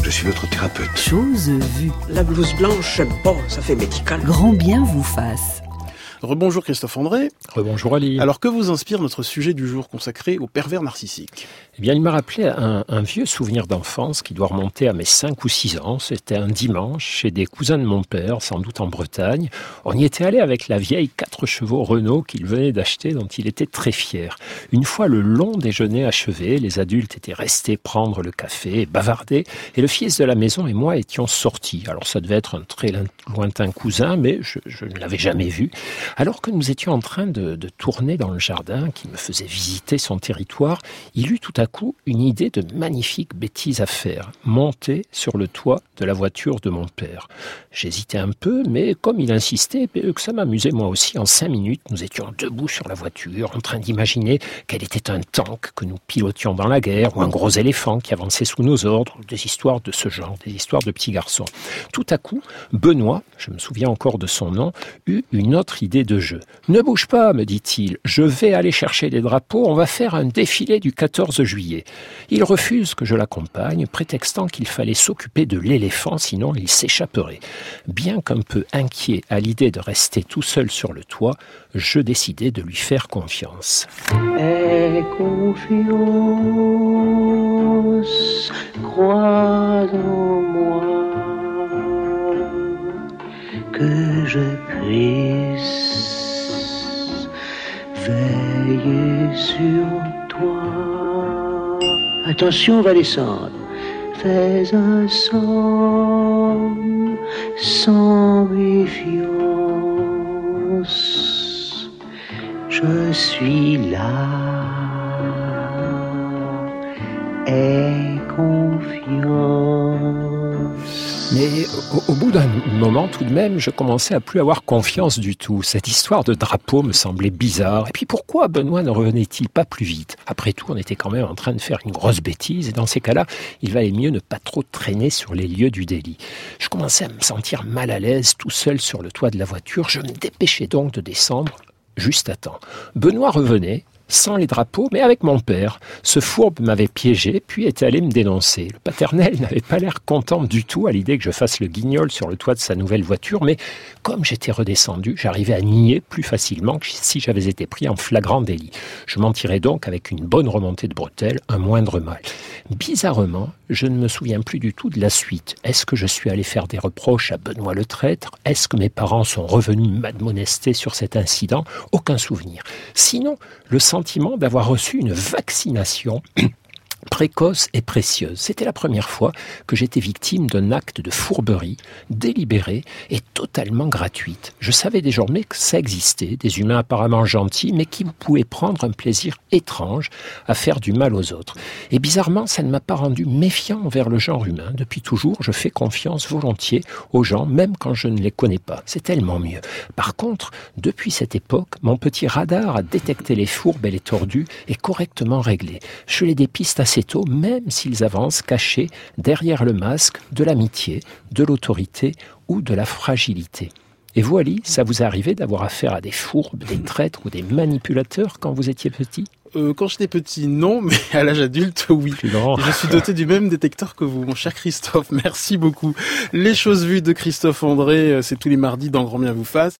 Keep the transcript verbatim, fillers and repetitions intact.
je suis votre thérapeute. Chose vue. La blouse blanche, bon, ça fait médical. Grand bien vous fasse. Rebonjour Christophe André. Rebonjour Ali. Alors que vous inspire notre sujet du jour consacré aux pervers narcissiques ? Eh bien, il m'a rappelé un, un vieux souvenir d'enfance qui doit remonter à mes cinq ou six ans. C'était un dimanche chez des cousins de mon père, sans doute en Bretagne. On y était allé avec la vieille quatre chevaux Renault qu'il venait d'acheter, dont il était très fier. Une fois le long déjeuner achevé, les adultes étaient restés prendre le café et bavarder, et le fils de la maison et moi étions sortis. Alors ça devait être un très lointain cousin, mais je, je ne l'avais jamais vu. Alors que nous étions en train de, de tourner dans le jardin, qui me faisait visiter son territoire, il eut tout à coup une idée de magnifique bêtise à faire, monter sur le toit de la voiture de mon père. J'hésitais un peu, mais comme il insistait, que ça m'amusait moi aussi, en cinq minutes, nous étions debout sur la voiture, en train d'imaginer qu'elle était un tank que nous pilotions dans la guerre, ou un gros éléphant qui avançait sous nos ordres, des histoires de ce genre, des histoires de petits garçons. Tout à coup, Benoît, je me souviens encore de son nom, eut une autre idée de jeu. « Ne bouge pas, me dit-il, je vais aller chercher des drapeaux, on va faire un défilé du quatorze juillet. » Il refuse que je l'accompagne, prétextant qu'il fallait s'occuper de l'éléphant, sinon il s'échapperait. Bien qu'un peu inquiet à l'idée de rester tout seul sur le toit, je décidai de lui faire confiance. Aie confiance, crois en moi, que je puisse veiller sur toi. Attention, on va descendre. Fais un somme sans méfiance. Je suis là. Aie confiance. Mais au, au bout d'un moment, tout de même, je commençais à plus avoir confiance du tout. Cette histoire de drapeau me semblait bizarre. Et puis pourquoi Benoît ne revenait-il pas plus vite ? Après tout, on était quand même en train de faire une grosse bêtise. Et dans ces cas-là, il valait mieux ne pas trop traîner sur les lieux du délit. Je commençais à me sentir mal à l'aise, tout seul sur le toit de la voiture. Je me dépêchais donc de descendre juste à temps. Benoît revenait, sans les drapeaux, mais avec mon père. Ce fourbe m'avait piégé, puis était allé me dénoncer. Le paternel n'avait pas l'air content du tout à l'idée que je fasse le guignol sur le toit de sa nouvelle voiture, mais comme j'étais redescendu, j'arrivais à nier plus facilement que si j'avais été pris en flagrant délit. Je m'en tirais donc avec une bonne remontée de bretelles, un moindre mal. Bizarrement, je ne me souviens plus du tout de la suite. Est-ce que je suis allé faire des reproches à Benoît le traître ? Est-ce que mes parents sont revenus m'admonester sur cet incident ? Aucun souvenir. Sinon, le sentiment d'avoir reçu une vaccination précoce et précieuse. C'était la première fois que j'étais victime d'un acte de fourberie délibérée et totalement gratuite. Je savais désormais que ça existait, des humains apparemment gentils, mais qui pouvaient prendre un plaisir étrange à faire du mal aux autres. Et bizarrement, ça ne m'a pas rendu méfiant envers le genre humain. Depuis toujours, je fais confiance volontiers aux gens, même quand je ne les connais pas. C'est tellement mieux. Par contre, depuis cette époque, mon petit radar à détecter les fourbes et les tordus est correctement réglé. Je les dépiste assez tôt, même s'ils avancent cachés derrière le masque de l'amitié, de l'autorité ou de la fragilité. Et vous, Ali, ça vous est arrivé d'avoir affaire à des fourbes, des traîtres ou des manipulateurs quand vous étiez petit ? Euh, quand j'étais petit, non, mais à l'âge adulte, oui. Plus grand. Je suis doté du même détecteur que vous, mon cher Christophe. Merci beaucoup. Les choses vues de Christophe André, c'est tous les mardis dans Grand Bien vous fasse.